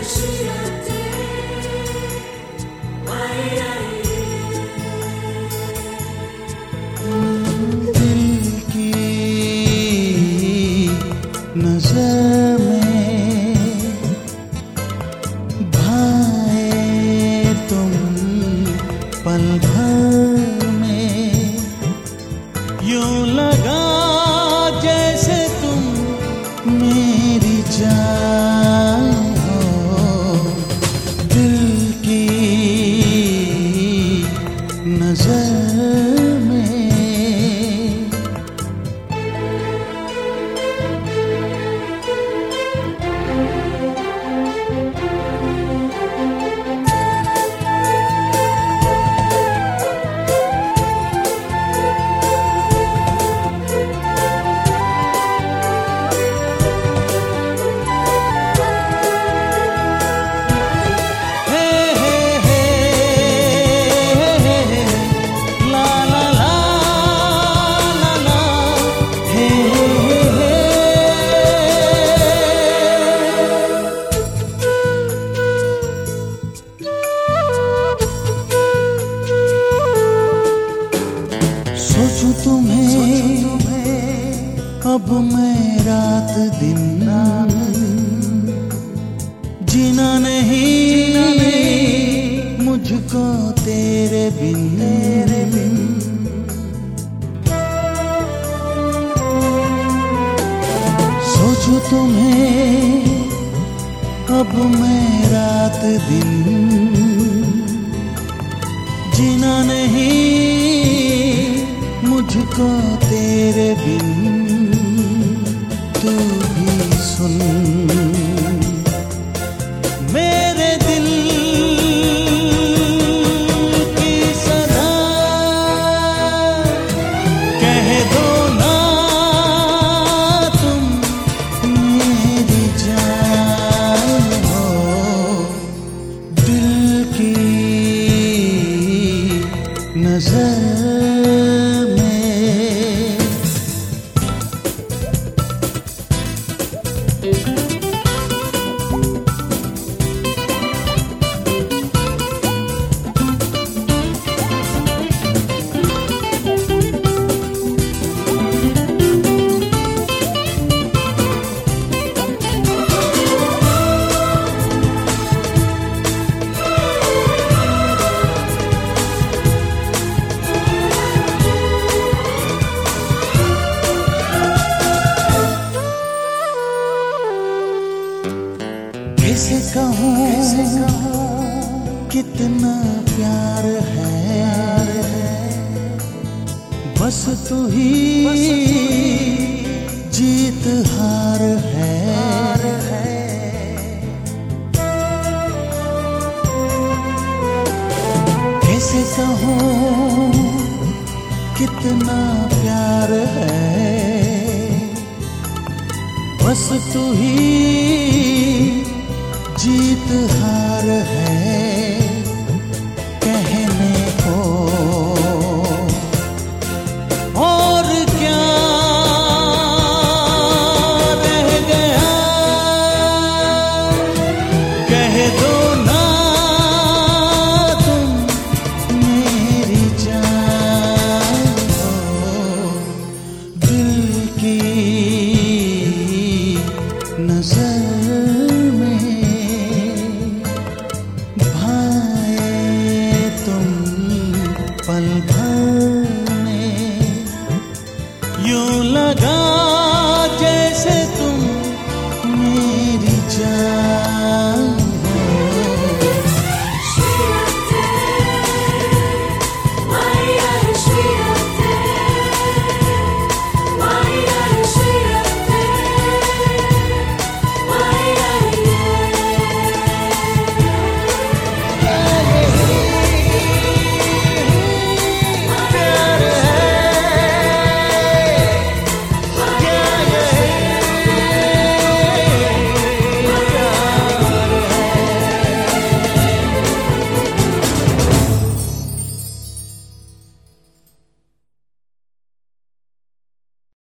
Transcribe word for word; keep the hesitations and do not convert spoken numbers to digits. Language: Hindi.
नजर में भाए तुम पल भर में, यूं लगा जैसे तुम मेरी जान हो। दिल की नजर में सोचूं तुम्हें अब मैं रात दिन जीना नहीं मुझको तेरे बिन। सोचूं तुम्हें अब मैं रात दिन जीना नहीं मुझको तेरे बिन। तू भी सुन मेरे दिल की सदा, कह दो ना तुम मेरी जान हो। दिल की नजर कैसे कहूँ कितना प्यार है, बस तू ही जीत हार है। कैसे कहूँ कितना प्यार है, बस तू ही जीत हार है। कहने को और क्या रह गया, कह दो ना तुम मेरी जान हो। दिल की नजर